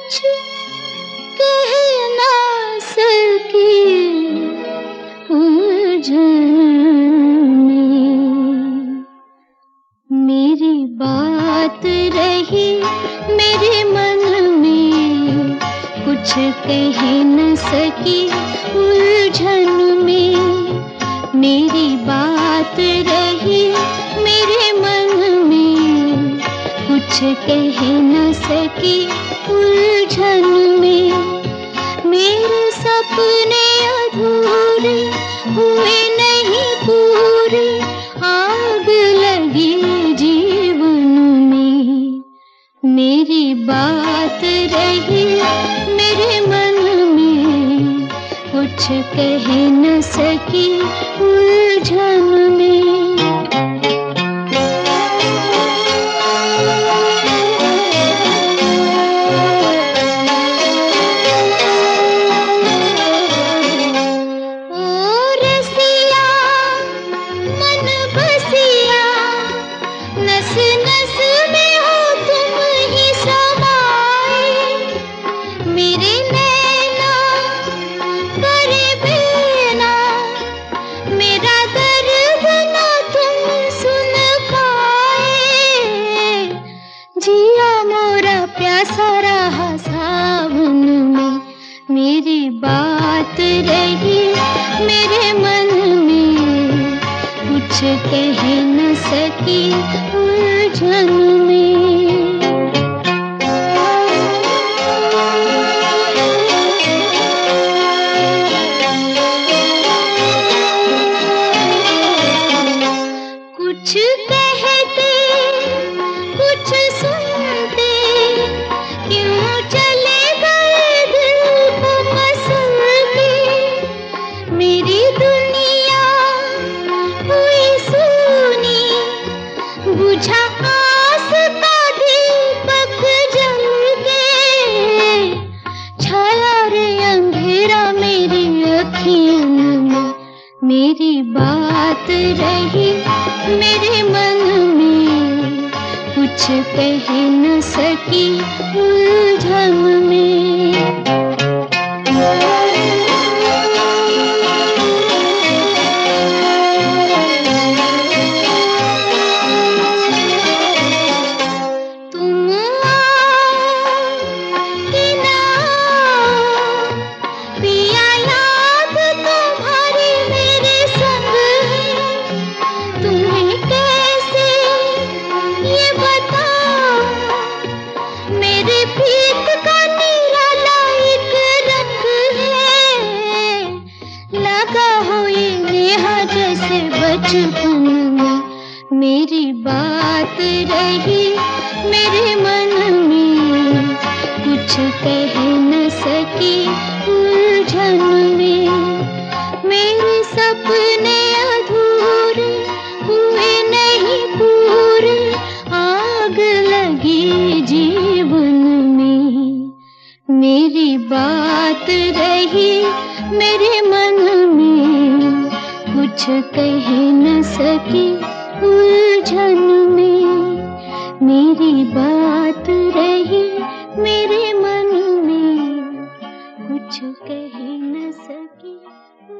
कुछ कह ना सकी उलझन में। मेरी बात रही मेरे मन में, कुछ कह न सकी उलझन में। मेरी बात रही मेरे मन में, कुछ कह न सकी उलझन में। मेरे सपने अधूरे हुए नहीं पूरे, आग लगी जीवन में। मेरी बात रही मेरे मन में, कुछ कह न सकी उलझन में। मेरी बात रही मेरे मन में, कुछ कह न सकी उलझन में। कुछ कहते कुछ सुनते, क्यों चले गए दिल को मसलते। मेरी दुनिया हुई सूनी, बुझा आस का दीपक जल के। छाया रे अंधेरा मेरी अखियों में। मेरी बात रही मेरे मन में, कुछ कह न सकी उलझन में। तुम आओ कि ना पिया, याद तुम्हारी मेरे संग है। तुम्हें कैसे ये बताऊं, मेरे प्रीत का निराला एक रंग है। लगा हो ये नेहा जैसे बचपन में। मेरी बात रही मेरे मन में, कुछ कह न सकी उलझन में। मेरे सपने अधूरे हुए नहीं पूरे, आग लगी जीवन में। मेरी बात रही मेरे मन में, कुछ कह न सकी उलझन में। मेरी बात रही मेरे मन में, कुछ कह न सकी।